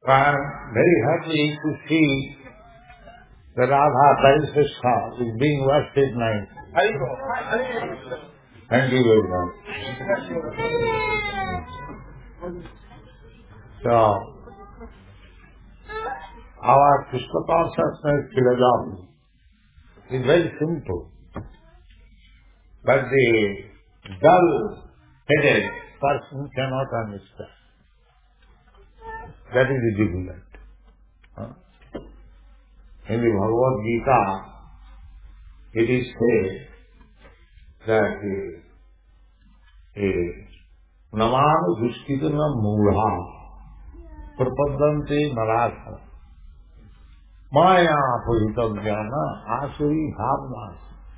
I am very happy to see that Radha Parishastha is being worshipped now. Thank you very much. So, our Krishna consciousness philosophy is very simple, but the dull-headed person cannot understand. That is the difficult. In the Bhagavad Gita, it is said that namanu dushkitana mudha prapadante narasana maya apahitavjana asuri bhavnas.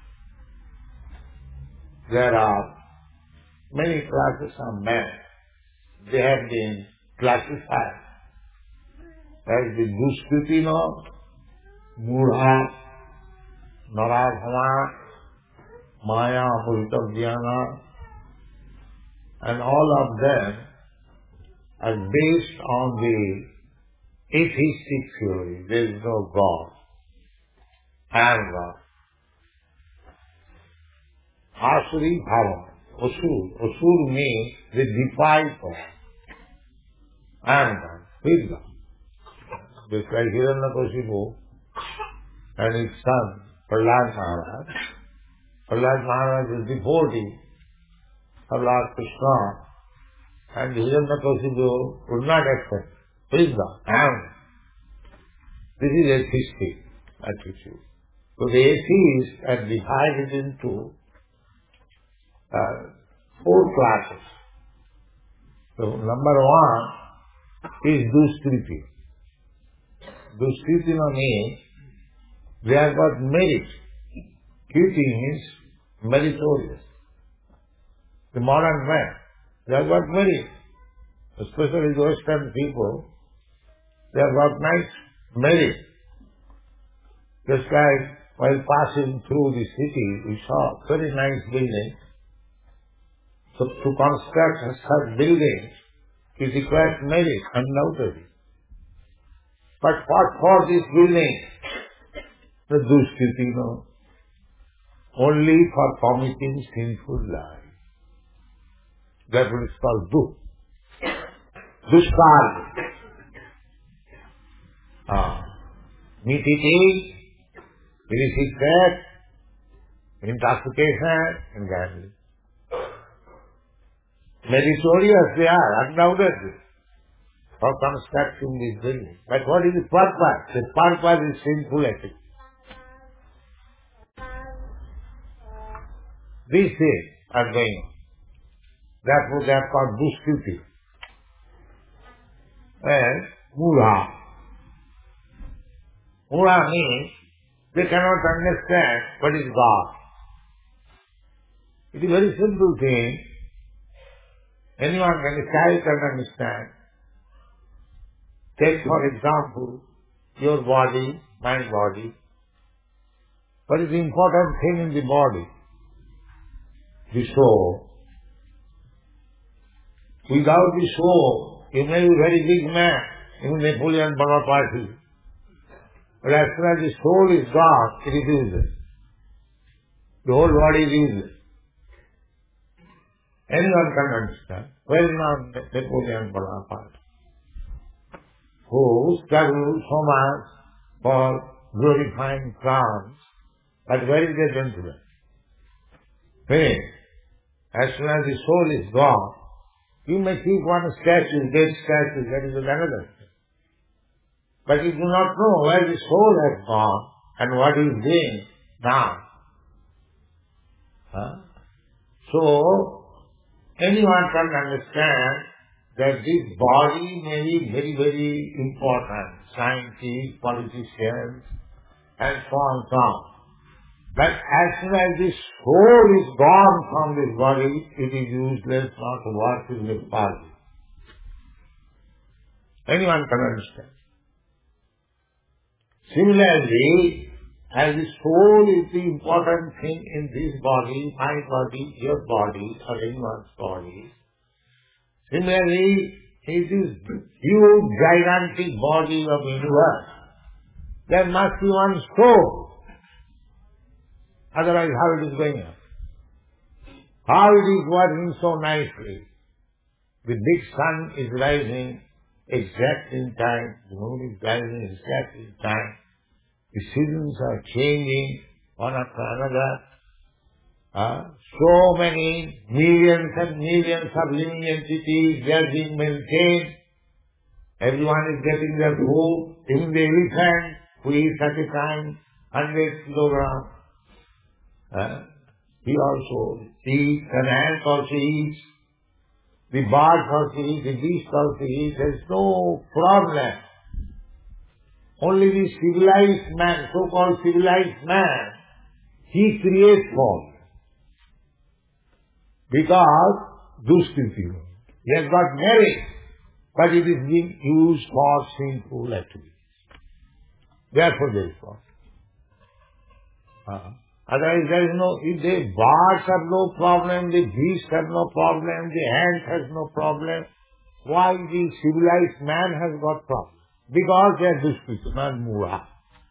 There are many classes of men. They have been classified as the dushkitina, mudha, narasana, maya apahitavjana, and all of them are based on the atheistic theory. There is no God. And Asuri Bhava, Asur. Asur means they defy God. And Vidya. Just like Hiranyakashipu and his son, Prahlad Maharaj. Prahlad Maharaj is devotee of Lord Krishna, and Hiranyakashipu would not accept Vidya. And this is atheistic attitude. So the atheists are divided into 4 classes. So number 1 is Duskriti. Duskriti means they have got merit. Kriti means meritorious. The modern man, they have got merit. Especially the Western people, they have got nice merit. Just like while passing through the city, we saw very nice buildings. So to construct such buildings, it requires merit, undoubtedly. But what for this building? The Duskriti, only for committing sinful life. That is called Dushkarma. Meat-eating, illicit sex, intoxication, and gambling. Meritorious they are, undoubtedly, for constructing this building. But what is the purpose? The purpose is sinful ethics. These things are going on. Therefore they are called Duskriti. And Mudha. Mudha means they cannot understand what is God. It is a very simple thing. Anyone can, a child can understand. Take for example, your body, my body. What is the important thing in the body? The soul. Without the soul, you may be a very big man, even Napoleon Bonaparte. But as soon as the soul is gone, it is useless. The whole body is useless. Anyone can understand. Well-known Napoleon Bonaparte, who struggled so much for glorifying France, but where is the gentleman? When, as soon as the soul is gone, you may keep one statue, dead statue, that is another thing. But you do not know where the soul has gone and what he is doing now. So, anyone can understand that this body may be very, very important. Scientists, politicians, and so on and so on. But as soon as the soul is gone from this body, it is useless not to work in this body. Anyone can understand. Similarly, as the soul is the important thing in this body, my body, your body, or anyone's body, similarly, in this huge, gigantic body of universe, there must be one soul. Otherwise, how it is going on? How it is working so nicely. The big sun is rising exact in time, the moon is rising exact in time, the seasons are changing one after another. So many millions and millions of living entities, they are being maintained. Everyone is getting their food. Even the elephant who eats at a time 100 kilograms, he also eats, and ant also eats. The birds also eat, the beast also eats. There is no problem. Only the civilized man, so-called civilized man, he creates for. Because duskiti, he has got merit, but it is being used for sinful activities. Therefore there is God. Otherwise there is no, if the birds have no problem, the beasts have no problem, the ant has no problem, why the civilized man has got problem? Because they are duskiti, not mura.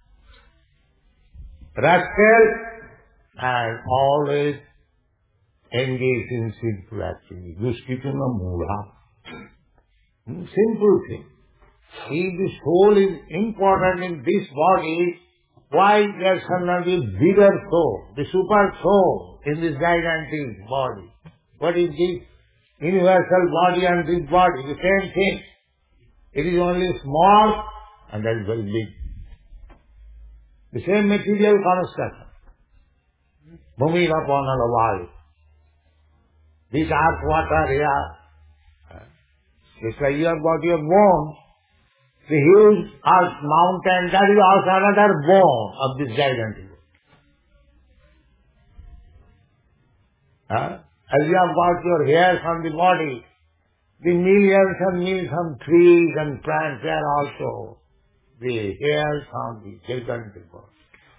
Rascal and always engage in sinful activity. Duskiti na mura. Simple thing. If the soul is important in this body, why there shall not be bigger soul, the super soul in this gigantic body? What is this universal body and this body? The same thing. It is only small and that is very big. The same material construction. Bhumi Rapana Lavai. This earth, water, air. Just like you have got your bones, the huge earth mountain, that is also another bone of this gigantic body. As you have got your hairs on the body, the millions and millions of trees and plants, they are also the hairs on the gigantic body.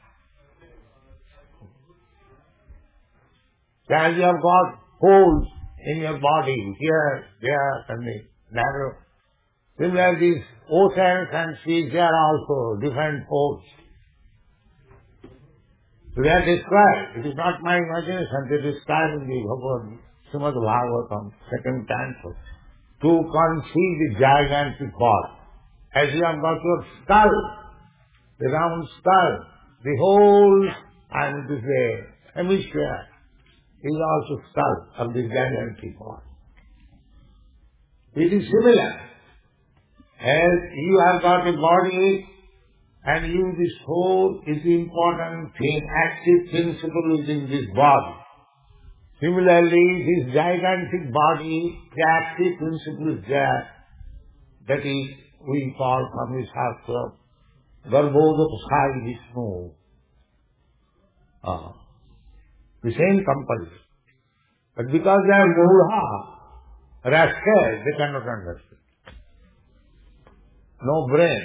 As you have got holes in your body, here, there, and the narrow. Similarly, these oceans and seas, they are also different holes. So they are described. It is not my imagination. They describe in the Srimad Bhagavatam, second canto, to conceive the gigantic body. As you have got your skull, the round skull, the whole, and it is a hemisphere, is also skull of the gigantic body. It is similar. As you have got a body, and you, the soul, is the important thing, active principle within this body. Similarly, this gigantic body, the active principle is there. That is, we call from the Shastra, Garbhodapasai Vishnu. The same company. But because they are mudha, rascals, they cannot understand. No brain.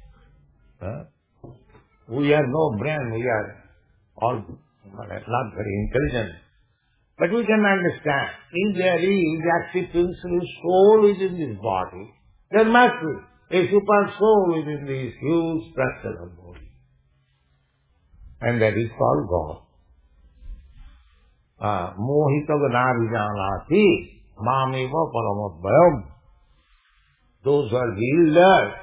We have no brain, we are all not very intelligent. But we can understand, if there is active principle soul within this body, there must be a super soul within this huge structure of body. And that is called God. Mohita vanavijanati mameva paramabhayam. Those who are healed,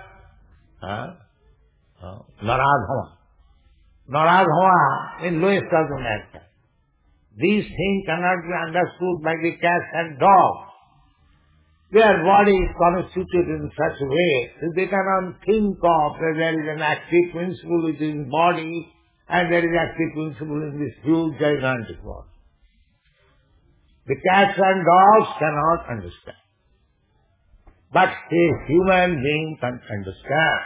Naradhama. Naradhama in lowest of the matter. These things cannot be understood by the cats and dogs. Their body is constituted in such a way that they cannot think of that there is an active principle within the body and there is active principle in this huge gigantic body. The cats and dogs cannot understand. But a human being can understand.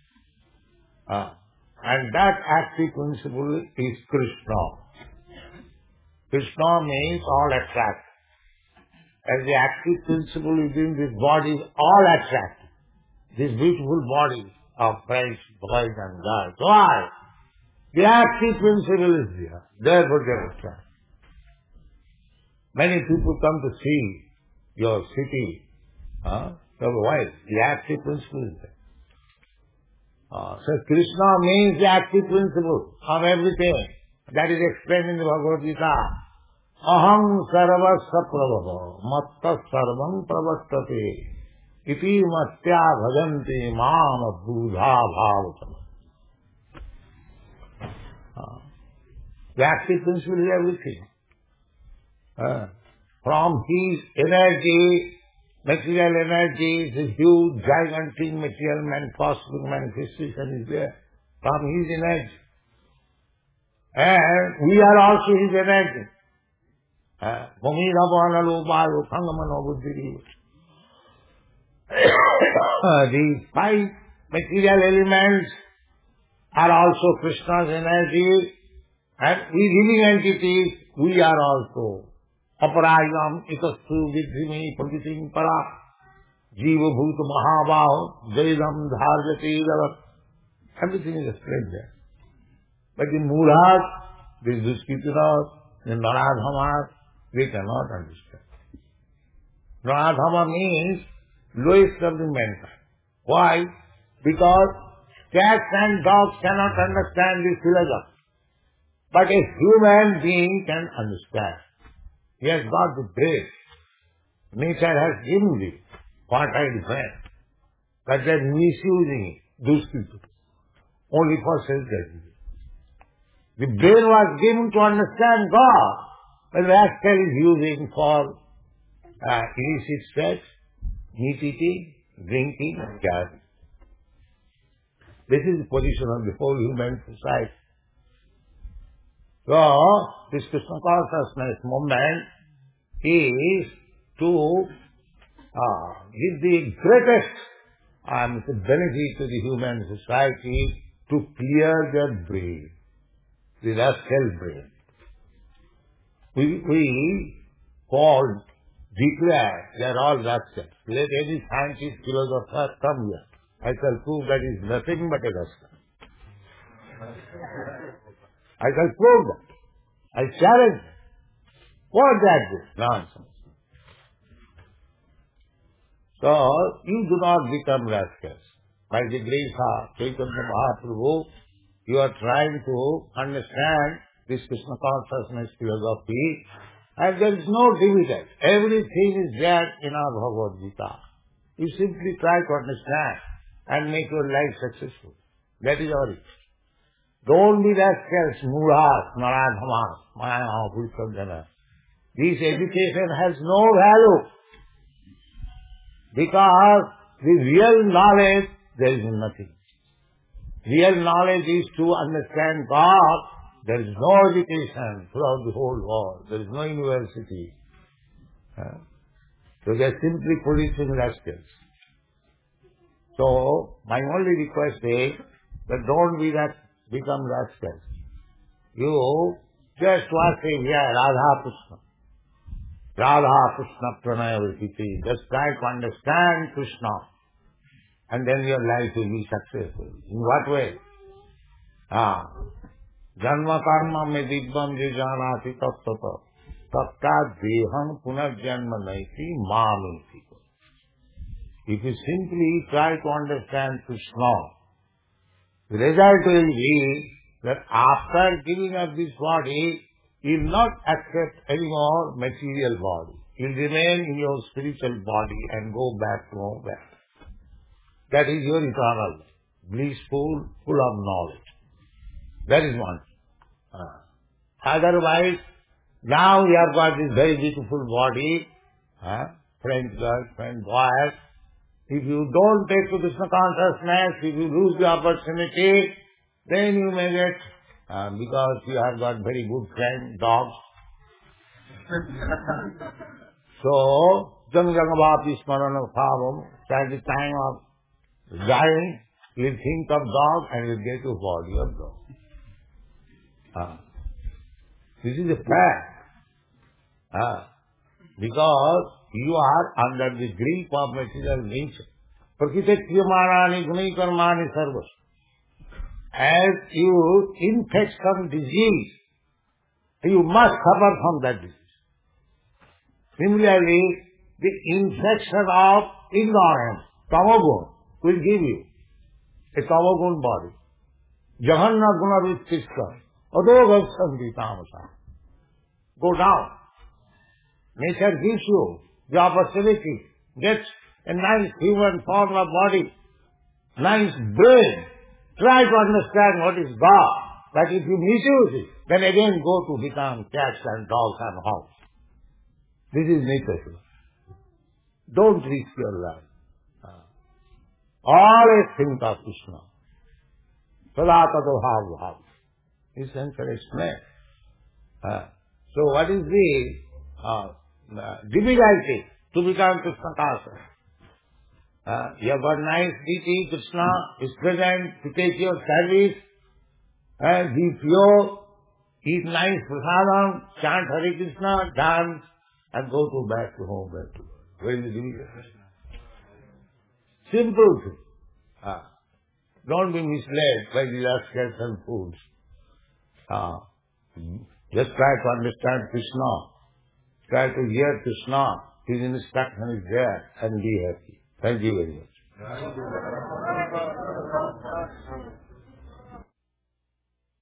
And that active principle is Krishna. Krishna means all attractive. As the active principle within this body is all attractive. This beautiful body of friends, boys and girls. Why? The active principle is there. Therefore they are attractive. Many people come to see your city. Otherwise, the active principle is there. So Krishna means the active principle of everything. That is explained in the Bhagavad Gita. Aham sarvasya prabhava matta sarvam pravastate iti matya bhajanti mam buddha bhavatam. The active principle is everything. From his energy, material energy, the huge, gigantic material cosmic manifestation is there. From his energy. And we are also his energy. These five material elements are also Krishna's energy, and we living entities, we are also. Aparayam itastu vidhimi pravitim para jiva bhuta mahabaho jaidam dharjati davat. Everything is explained there. But in Mulas, these Duskitinas, in Naradhamas, they cannot understand. Naradhama means lowest of the mankind. Why? Because cats and dogs cannot understand this philosophy. But a human being can understand. He has got the grace. Nature has given this. What I defend. But they are misusing it, Duskitinas, only for self-gratification. The brain was given to understand God, but the rascal is using for illicit sex, meat eating, drinking, and gathering. This is the position of the whole human society. So, this Krishna consciousness movement is to give the greatest benefit to the human society to clear their brain. The rascal brain. We called, declare, they are all rascals. Let any scientist, philosopher come here. I shall prove that is nothing but a rascal. I shall prove that. I challenge them. What that is? Nonsense. So, you do not become rascals. By the grace of Chaitanya Mahaprabhu, you are trying to understand this Krishna consciousness philosophy, and there is no dividend. Everything is there in our Bhagavad Gita. You simply try to understand and make your life successful. That is all it. Don't be rascals, muras, naradhamas, maya, this education has no value. Because the real knowledge, there is nothing. Real knowledge is to understand God. There is no education throughout the whole world. There is no university. So they are simply producing rascals. So, my only request is that don't become rascals. You just worship here, Radha Krishna. Radha Krishna Pranaya Vriti. Just try to understand Krishna. And then your life will be successful. In what way? Janma karma me dibbam jijanati tattata tatta deham punarjanma naiti mamiti. If you simply try to understand Krishna, the result will be that after giving up this body, you will not accept any more material body. You will remain in your spiritual body and go back to nowhere. That is your eternal life, blissful, full of knowledge. That is one. Otherwise, now you have got this very beautiful body, friend girl, friend boy. If you don't take to Krishna consciousness, if you lose the opportunity, then you may get, because you have got very good friend, dogs. So, jang jangavati smarana bhavam, at the time of dying, you think of dog and you get a body of dog. This is a fact. Because you are under the grip of material nature. Prakritakriyamanani gunaikarmani sarvas. As you infect some disease, you must suffer from that disease. Similarly, the infection of ignorance, tamagun, will give you a tamagun body. Jahanna guna vittishka, adogaksanti tamasa. Go down. Nature gives you the opportunity, gets a nice human form of body, nice brain. Try to understand what is God. But if you misuse it, then again go to become cats and dogs and hogs. This is nature. Don't risk your life. Always think of Krishna. Sada tato bhav bhav. This answer explained. So what is the difficulty to become Krishna conscious? You have got nice deity, Krishna is present to take your service, be pure, eat nice prasadam, chant Hare Krishna, dance, and go to back to home. Where is the difficulty? Simple thing. Don't be misled by the rascals and fools. Just try to understand Krishna. Try to hear Krishna. His instruction is there, and be happy. Thank you very much.